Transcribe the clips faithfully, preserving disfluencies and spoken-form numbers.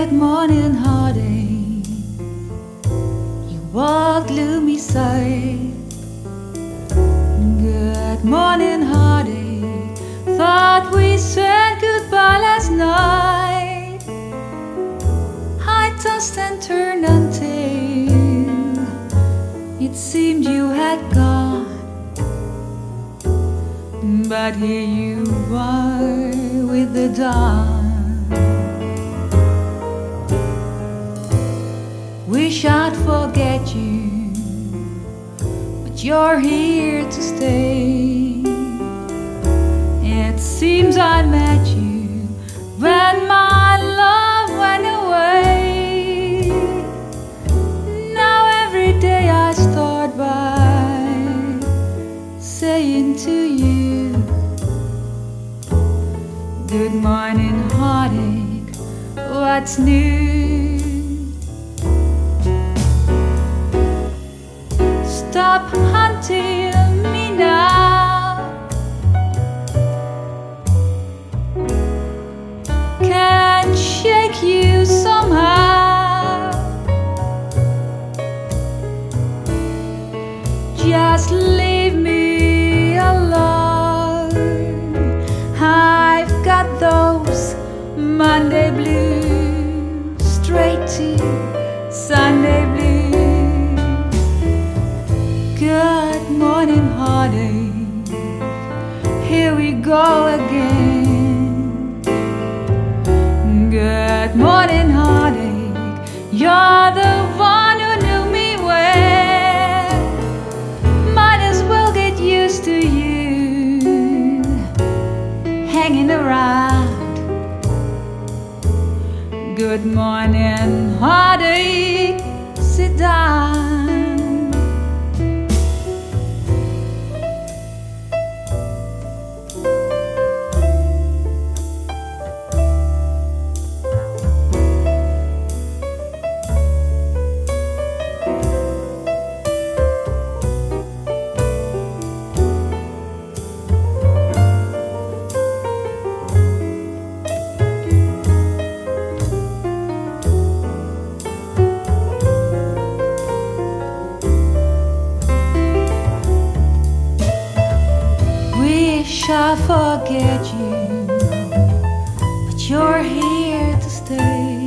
Good morning, heartache. You walk gloomy side. Good morning, heartache. Thought we said goodbye last night. I tossed and turned until it seemed you had gone. But here you are with the dawn. Wish I'd forget you, but you're here to stay. It seems I met you when my love went away. Now every day I start by saying to you, good morning, heartache, what's new? Stop hunting me now. Can't shake you somehow. Just leave me alone. I've got those Monday blues, straight to Sunday blues. Good morning, heartache. Here we go again. Good morning, heartache. You're the one who knew me well. Might as well get used to you hanging around. Good morning, heartache. Sit down. I forget you, but you're here to stay.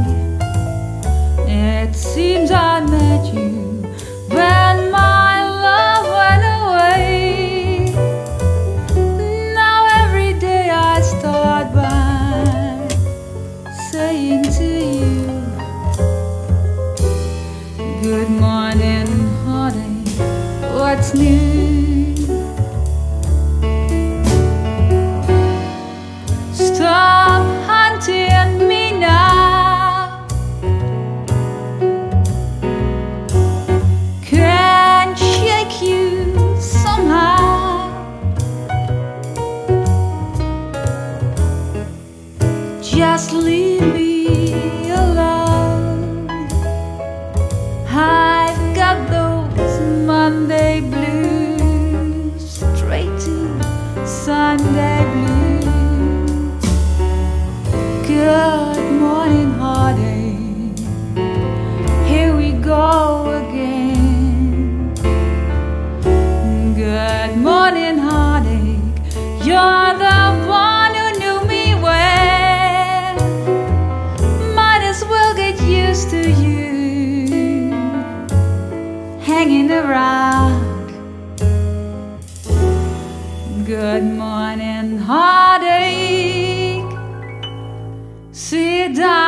It seems I met you when my love went away. Now every day I start by saying to you, good morning, heartache, what's new? Stop hunting me now. Can't shake you somehow. Just leave me alone. I've got those Monday blues, straight to Sunday blues. Good morning, heartache. Here we go again. Good morning, heartache. You're the one who knew me well. Might as well get used to you hanging around. Good morning, heartache. Sit down.